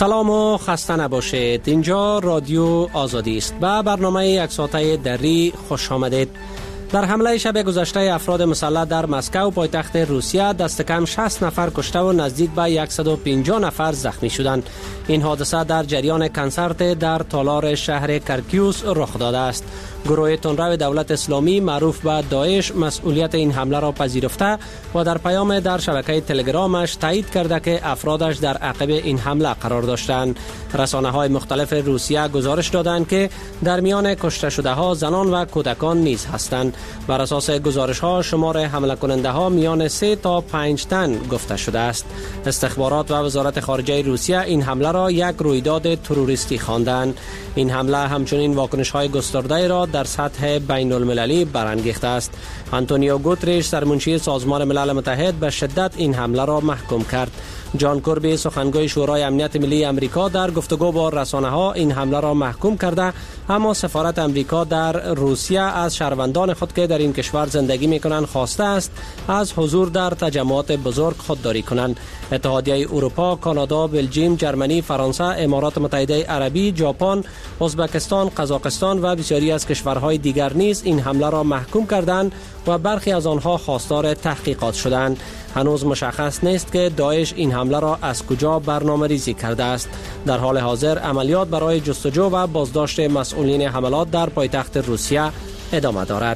سلام و خسته نباشید. اینجا رادیو آزادی است. به برنامه یک ساعته دری خوش آمدید. در حمله شب گذشته افراد مسلح در مسکو پایتخت روسیه دست کم 60 نفر کشته و نزدیک به 150 نفر زخمی شدند. این حادثه در جریان کنسرت در تالار شهر کرکیوس رخ داده است. گروه تندرو دولت اسلامی معروف به داعش مسئولیت این حمله را پذیرفته و در پیام در شبکه تلگرامش تایید کرده که افرادش در عقب این حمله قرار داشتند. رسانه‌های مختلف روسیه گزارش دادند که در میان کشته شده ها زنان و کودکان نیز هستند. بر اساس گزارش ها شمار حمله کننده ها میان 3 تا 5 تن گفته شده است. استخبارات و وزارت خارجه روسیه این حمله را یک رویداد تروریستی خواندند. این حمله همچنین واکنش های گسترده را در سطح بین المللی برانگیخته است. آنتونیو گوتریش سرمنشی سازمان ملل متحد به شدت این حمله را محکوم کرد. جان کربی سخنگوی شورای امنیت ملی امریکا در گفتگو با رسانه‌ها این حمله را محکوم کرده، اما سفارت امریکا در روسیه از شهروندان خود که در این کشور زندگی می‌کنند خواسته است از حضور در تجمعات بزرگ خودداری کنند. اتحادیه اروپا، کانادا، بلژیم، جرمنی، فرانسه، امارات متحده عربی، ژاپن، ازبکستان، قزاقستان و بسیاری از کشورهای دیگر نیز این حمله را محکوم کردند و برخی از آنها خواستار تحقیقات شدند. هنوز مشخص نیست که داعش این حمله را از کجا برنامه‌ریزی کرده است. در حال حاضر عملیات برای جستجو و بازداشت مسئولین حملات در پایتخت روسیه ادامه دارد.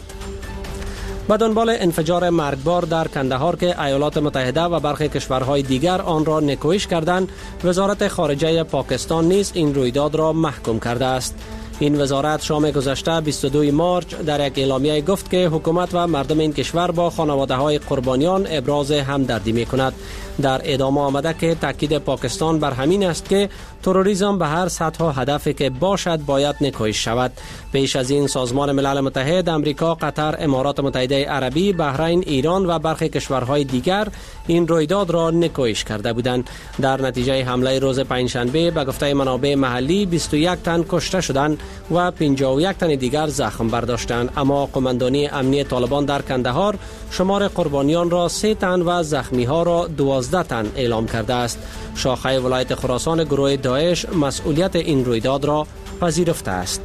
به دنبال انفجار مرگبار در کندهار که ایالات متحده و برخی کشورهای دیگر آن را نکوهش کردند، وزارت خارجه پاکستان نیز این رویداد را محکوم کرده است. این وزارت شام گذشته 22 مارچ در یک اعلامیه گفت که حکومت و مردم این کشور با خانواده‌های قربانیان ابراز همدردی می‌کند. در ادامه آمده که تاکید پاکستان بر همین است که تروریسم به هر سطح و هدفی که باشد باید نکوهش شود. پیش از این سازمان ملل متحد، امریکا، قطر، امارات متحده عربی، بحرین، ایران و برخی کشورهای دیگر این رویداد را نکوهش کرده بودند. در نتیجه حمله روز پنجشنبه به گفته منابع محلی 21 تن کشته شدند و 51 تن دیگر زخم برداشتند، اما قماندانی امنی طالبان در کندهار شمار قربانیان را 3 تن و زخمی ها را 12 تن اعلام کرده است. شاخه ولایت خراسان گروه داعش مسئولیت این رویداد را پذیرفته است.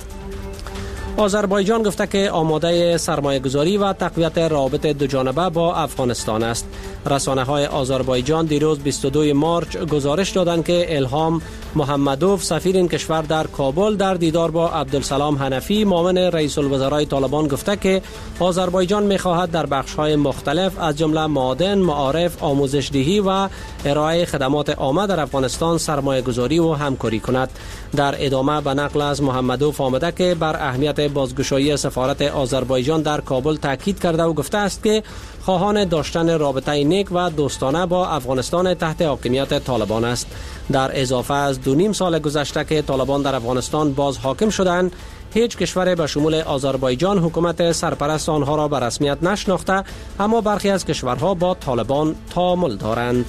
آذربایجان گفته که آماده سرمایه‌گذاری و تقویت روابط دوجانبه با افغانستان است. رسانه‌های آذربایجان دیروز 22 مارچ گزارش دادند که الهام محمدوف سفیر این کشور در کابل در دیدار با عبدالسلام حنفی معاون رئیس الوزرای طالبان گفته که آذربایجان می‌خواهد در بخش‌های مختلف از جمله معادن، معارف، آموزش‌دهی و ارائه خدمات عامه در افغانستان سرمایه‌گذاری و همکاری کند. در ادامه به نقل از محمدوف آمده که بر اهمیت بازگشایی سفارت آذربایجان در کابل تاکید کرده و گفته است که خواهان داشتن رابطه نیک و دوستانه با افغانستان تحت حاکمیت طالبان است. در اضافه از 2.5 سال گذشته که طالبان در افغانستان باز حاکم شدند، هیچ کشور به شمول آذربایجان حکومت سرپرست آنها را به رسمیت نشناخته، اما برخی از کشورها با طالبان تعامل دارند.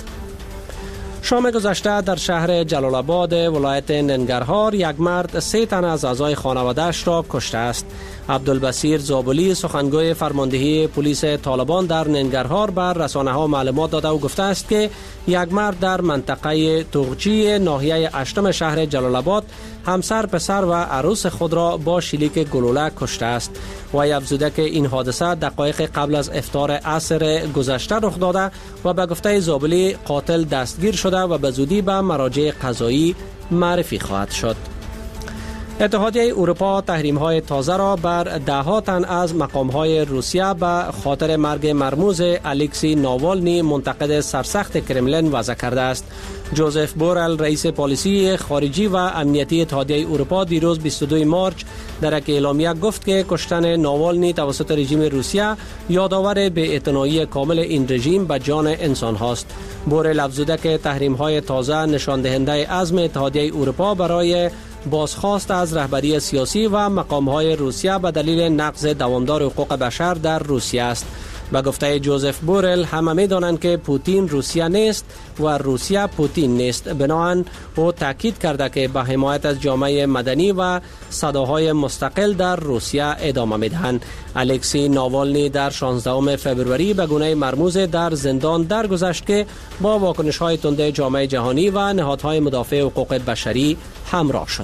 شام گذشته در شهر جلال آباد ولایت ننگرهار یک مرد 3 تن از اعضای خانواده‌اش را کشته است. عبدالبصیر زابلی سخنگوی فرماندهی پلیس طالبان در ننگرهار بر رسانه‌ها معلومات داده و گفته است که یک مرد در منطقه توغچی ناحیه 8 شهر جلال آباد همسر، پسر و عروس خود را با شلیک گلوله کشته است. وی افزوده که این حادثه دقایق قبل از افطار عصر گذشته رخ داده و به گفته زابلی قاتل دستگیر شده و به زودی به مراجع قضایی معرفی خواهد شد. اتحادیه اروپا تحریم‌های تازه را بر 10 تن از مقام‌های روسیه به خاطر مرگ مرموز الکسی ناوالنی منتقد سرسخت کرملین وضع کرده است. جوزف بورل رئیس پالیسی خارجی و امنیتی اتحادیه اروپا دیروز 22 مارچ در یک اعلامیه گفت که کشتن ناوالنی توسط رژیم روسیه یادآور بی‌اعتنایی کامل این رژیم به جان انسان هاست. بورل افزوده که تحریم‌های تازه نشان دهنده عزم اتحادیه اروپا برای بازخواست از رهبری سیاسی و مقام‌های روسیه به دلیل نقض دوامدار حقوق بشر در روسیه است. به گفته جوزف بورل همه می دانند که پوتین روسیه نیست و روسیه پوتین نیست. بنابراین او تاکید کرده که به حمایت از جامعه مدنی و صداهای مستقل در روسیه ادامه می دهند. الکسی ناوالنی در 16 فوریه به گونه مرموز در زندان درگذشت که با واکنش‌های تند جامعه جهانی و نهادهای مدافع حقوق بشری همراه شد.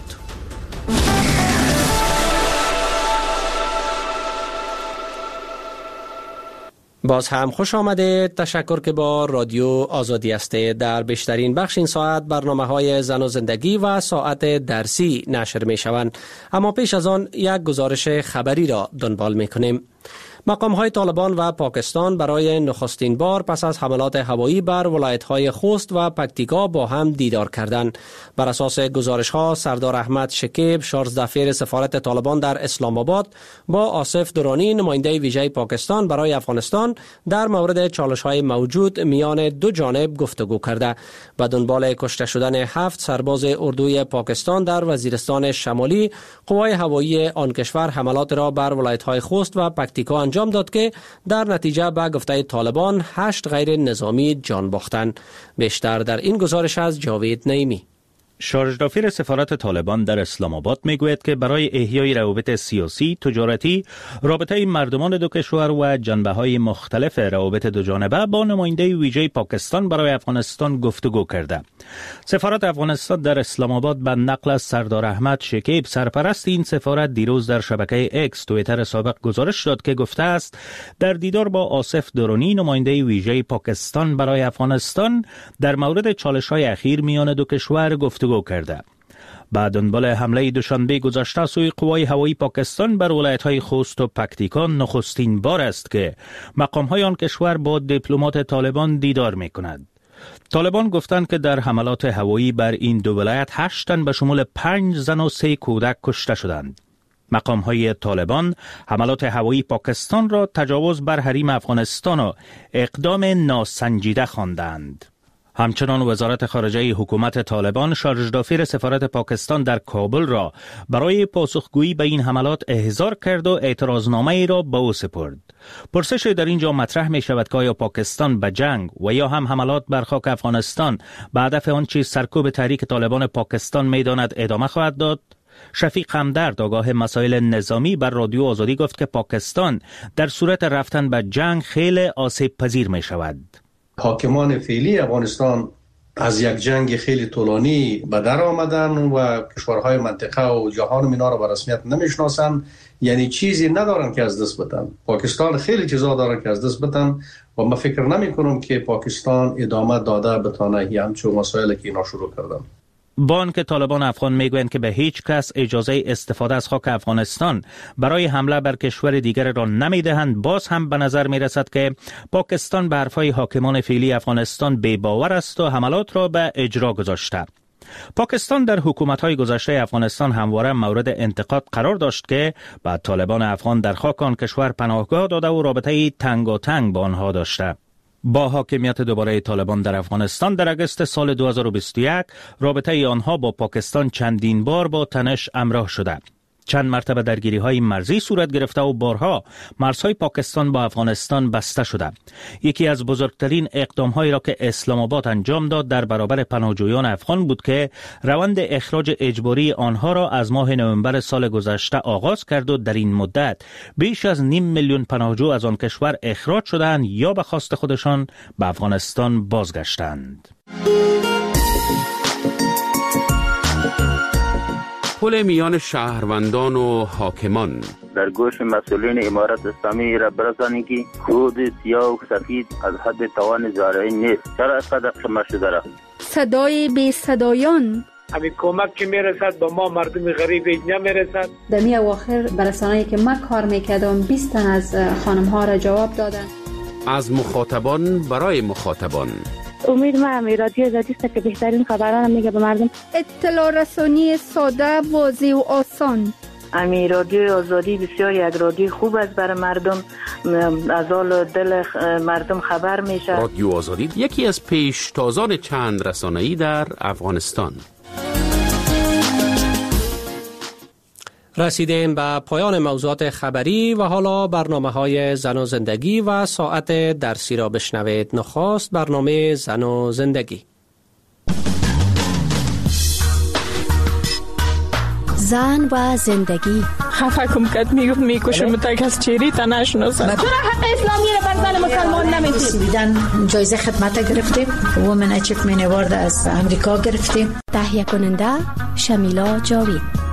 باز هم خوش آمده. تشکر که با رادیو آزادی هستید. در بیشترین بخش این ساعت برنامه‌های زن و زندگی و ساعت درسی نشر می شوند. اما پیش از آن یک گزارش خبری را دنبال می کنیم. مقام‌های طالبان و پاکستان برای نخستین بار پس از حملات هوایی بر ولایت‌های خوست و پکتیکا با هم دیدار کردند. بر اساس گزارش‌ها سردار احمد شکیب 14 دفعه سفارت طالبان در اسلام آباد با آصف درانی نماینده ویژه پاکستان برای افغانستان در مورد چالش‌های موجود میان دو جانب گفتگو کرده. به دنبال کشته شدن 7 سرباز اردوی پاکستان در وزیرستان شمالی، قوای هوایی آن کشور حملات را بر ولایت‌های خوست و پکتیکا انجام داد که در نتیجه به گفته طالبان 8 غیر نظامی جان باختند. بیشتر در این گزارش از جاوید نعیمی. شارژدافیر سفارت طالبان در اسلام آباد میگوید که برای احیای روابط سیاسی، تجارتی، رابطه مردمان دو کشور و جنبه‌های مختلف روابط دو جانبه با نماینده ویژه پاکستان برای افغانستان گفتگو کرده. سفارت افغانستان در اسلام آباد به نقل از سردار احمد شکیب سرپرست این سفارت دیروز در شبکه اکس توییتر سابق گزارش داد که گفته است در دیدار با آصف درانی نماینده ویژه پاکستان برای افغانستان در مورد چالش‌های اخیر میان دو کشور گفتگو کرده. بعد دنبال حمله دوشنبه گذشته سوی قوای هوایی پاکستان بر ولایت‌های خوست و پکتیکا نخستین بار است که مقام‌های آن کشور با دیپلمات طالبان دیدار می‌کند. طالبان گفتند که در حملات هوایی بر این دو ولایت 8 تن به شمول 5 زن و 3 کودک کشته شدند. مقام‌های طالبان حملات هوایی پاکستان را تجاوز بر حریم افغانستان و اقدام ناسنجیده خواندند. همچنان وزارت خارجه حکومت طالبان شارژدافیر سفارت پاکستان در کابل را برای پاسخگویی به این حملات احضار کرد و اعتراضنامه ای را به او سپرد. پرسش در اینجا مطرح می شود که آیا پاکستان به جنگ و یا هم حملات بر خاک افغانستان به هدف آنچه سرکوب تحریک طالبان پاکستان می داند ادامه خواهد داد؟ شفیق همدرد آگاه مسائل نظامی بر رادیو آزادی گفت که پاکستان در صورت رفتن به جنگ خیلی آسیب پذیر می شود. حاکمان فعلی افغانستان از یک جنگ خیلی طولانی به در آمدن و کشورهای منطقه و جهان اینا را به رسمیت نمیشناسن، یعنی چیزی ندارن که از دست بدن. پاکستان خیلی چیزا دارن که از دست بدن و من فکر نمی کنم که پاکستان ادامه داده بتونه همچون مسائلی که اینا شروع کردن. بان که طالبان افغان میگویند که به هیچ کس اجازه استفاده از خاک افغانستان برای حمله بر کشور دیگر را نمیدهند، باز هم به نظر میرسد که پاکستان به حرفهای حاکمان فعلی افغانستان بی باور است و حملات را به اجرا گذاشته. پاکستان در حکومت‌های گذشته افغانستان همواره مورد انتقاد قرار داشت که بعد طالبان افغان در خاک آن کشور پناهگاه داده و رابطه تنگاتنگ با آنها داشته. با حاکمیت دوباره طالبان در افغانستان در اگست سال 2021 رابطه آنها با پاکستان چندین بار با تنش همراه شده. چند مرتبه درگیری‌های مرزی صورت گرفته و بارها مرزهای پاکستان با افغانستان بسته شده. یکی از بزرگترین اقدام‌هایی را که اسلام آباد انجام داد در برابر پناهجویان افغان بود که روند اخراج اجباری آنها را از ماه نوامبر سال گذشته آغاز کرد و در این مدت بیش از 500,000 پناهجو از آن کشور اخراج شدند یا به خواست خودشان به افغانستان بازگشتند. پل میان شهروندان و حاکمان در گوش مسئولین امارت اسلامی را برسانید که خود سیاه و سفید از حد توان زارعی نیست. چرا اینقدر خمه شده را؟ صدای بی صدایان همین کمک که میرسد به ما مردم غریب نمیرسد. در می اواخر برسانه‌ای که من کار میکردم 20 تن از خانم ها را جواب دادن. از مخاطبان برای مخاطبان. امید ما رادیو آزادی است که بهترین خبران میگه به مردم. اطلاع رسانی ساده، واضح و آسان. رادیو آزادی بسیار یک رادیو خوب است برای مردم، از حال دل مردم خبر میشه. رادیو آزادی یکی از پیشتازان چند رسانه‌ای در افغانستان. رسیدیم به پایان موضوعات خبری و حالا برنامه‌های زن و زندگی و ساعت درسی را بشنوید. نخست برنامه زن و زندگی. زن و زندگی. خفه کم کت میکشم تا کس چیری تا نشناسد. چرا حق اسلامی را بر زن مسلمان نمیدید؟ سویدن جایزه خدمت گرفتیم. وومن اچیومنت اوارد از امریکا گرفتیم. تهیه کننده شمیلا جاوید.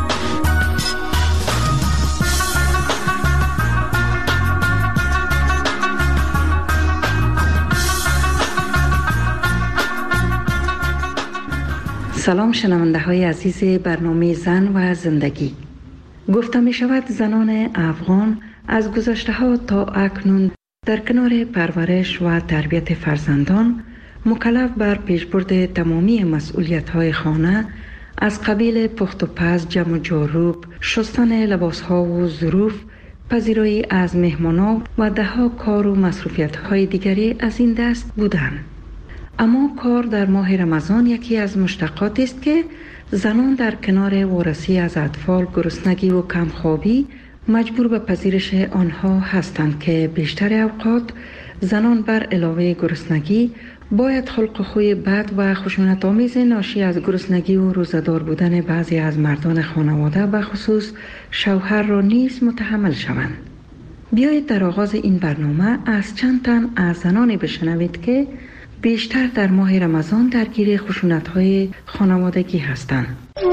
سلام شنونده های عزیز برنامه زن و زندگی. گفته می شود زنان افغان از گذشته ها تا اکنون در کنار پرورش و تربیت فرزندان مکلف بر پیشبرد تمامی مسئولیت های خانه از قبیل پخت و پز، جمع و جاروب، شستن لباس ها و ظروف، پذیرایی از مهمانان و دهها کار و مصروفیت های دیگری از این دست بودند. اما کار در ماه رمضان یکی از مشتقاتی است که زنان در کنار وارسی از اطفال، گرسنگی و کمخوابی مجبور به پذیرش آنها هستند که بیشتر اوقات زنان بر علاوه گرسنگی باید خلق خوی بد و خشونت‌آمیز ناشی از گرسنگی و روزه‌دار بودن بعضی از مردان خانواده به خصوص شوهر را نیز متحمل شوند. بیایید در آغاز این برنامه از چند تن از زنانی بشنوید که بیشتر در ماه رمضان درگیر خشونت‌های خانوادگی هستند.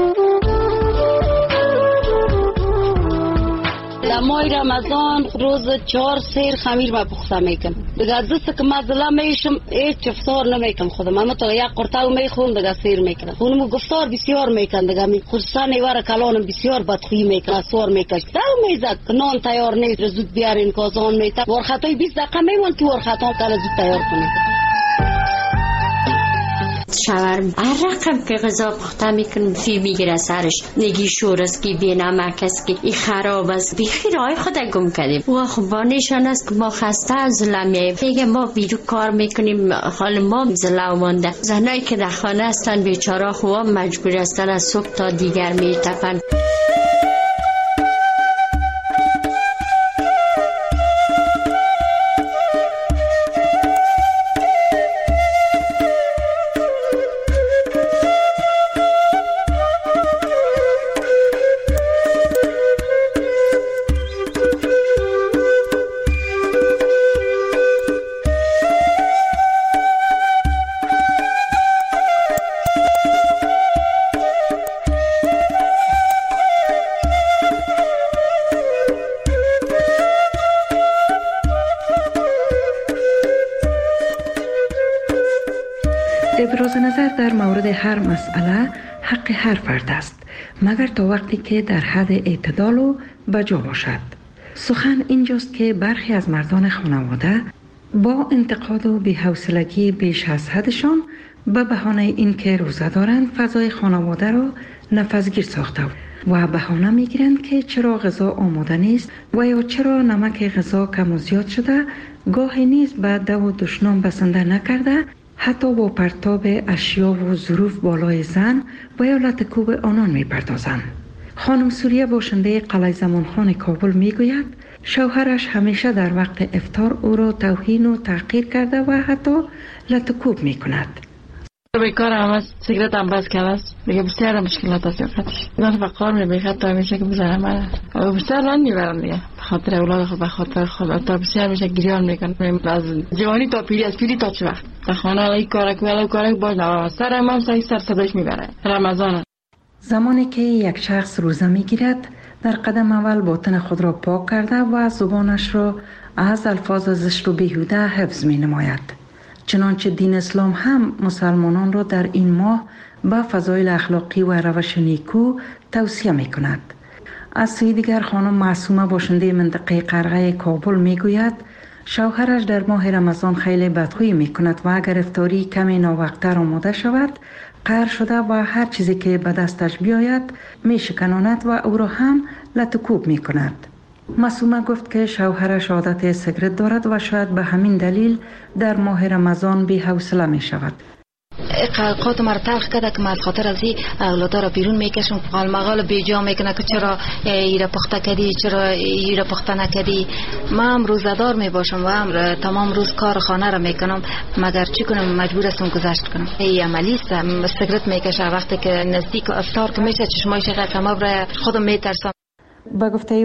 در ماه رمضان روز 4 سیر خمیر ما پخته میکنم. دیگه دست که مزله میشم هیچ افطار نمیکنم خودم. اما تا یک قرطه میخورم دیگه سیر میکنم. خونم گفتار بسیار میکنم دیگه می خصوصا نیوار کلانم بسیار بدخویی میکنه، سوار میکشه. دو میزد که نان تیار نیست زود بیارین کازان میته. ورخطای 20 دقیقه میمون که ورخطا کلا زود تیار کنید. شوهر هر رقم که غذا پخته میکنم فی میگیره سرش، نگی شور است که بی نمک است که این خراب است. بیخی رای خود گم کردیم و خب با نشان است که ما خسته از زلمیه میگه ما بیرو کار میکنیم، حال ما زلو مانده. زنایی که در خانه هستن بیچاره خواه مجبور هستن از صبح تا دیگر میتپن. ابراز نظر در مورد هر مسئله حق هر فرد است، مگر تا وقتی که در حد اعتدال و بجا باشد. سخن اینجاست که برخی از مردان خانواده با انتقاد و بی‌حوصلگی بیش از حدشان به بهانه اینکه روزه دارند فضای خانواده را نفسگیر ساخته و بهانه میگیرند که چرا غذا آماده نیست و یا چرا نمک غذا کم و زیاد شده، گاهی نیز به دو و دشنام بسنده نکرده، حتی با پرتاب اشیا و ظروف بالای زن و یا لطکوب آنان می پردازند. خانم سوریه باشنده قلعه زمانخان کابل می گوید شوهرش همیشه در وقت افطار او را توهین و تحقیر کرده و حتی لطکوب می کند. بیکار هم است، سیگرت هم بس کرده است. دیگه بسیار مشکلات است یافتش. من فقار میبیخد تا همیشه که بزنم من. بسیار ران میبرم دیگه. بخاطر اولاد خود، بخاطر خود. تا بسیار میشه گریان میکنم. از جوانی تا پیری، از پیری تا چه وقت. تا خانه ای کارک ولی کارک باز نوام. سر امام سعی سر صداش میبره. رمضان. زمانی که یک شخص روزه میگیرد، در قدم اول باطن خود را پاک کرده و زبانش را از الفاظ زشت و بیهوده حفظ مینماید. چنانچه دین اسلام هم مسلمانان را در این ماه به فضایل اخلاقی و روش نیکو توصیه می کند. از سوی دیگر خانم معصومه باشنده منطقه قرغه کابل می گوید شوهرش در ماه رمضان خیلی بدخویی می کند و اگر افطاری کمی ناوقتر آماده شود قهر شده و هر چیزی که به دستش بیاید می شکناند و او را هم لطکوب می کند. معصومه گفت که شوهرش عادت سیگرت دارد و شاید به همین دلیل در ماه رمضان بی حوصله می شود. قلقات ما تلخ کرده که ما از خاطر از این اولادا را بیرون میکشم، قال مقال بیجا میکنه که چرا ایره پخته کردی، چرا ایره پخته نکردی. ما هم روزدار میباشم و هم تمام روز کار خانه را میکنم، مگر چی کنم مجبور هستم گذشت کنم. این عملی است. سیگرت میکشه وقتی که نزدیک افطار که میشه چشمایش غیر تمام را خودم میترسم. با گفته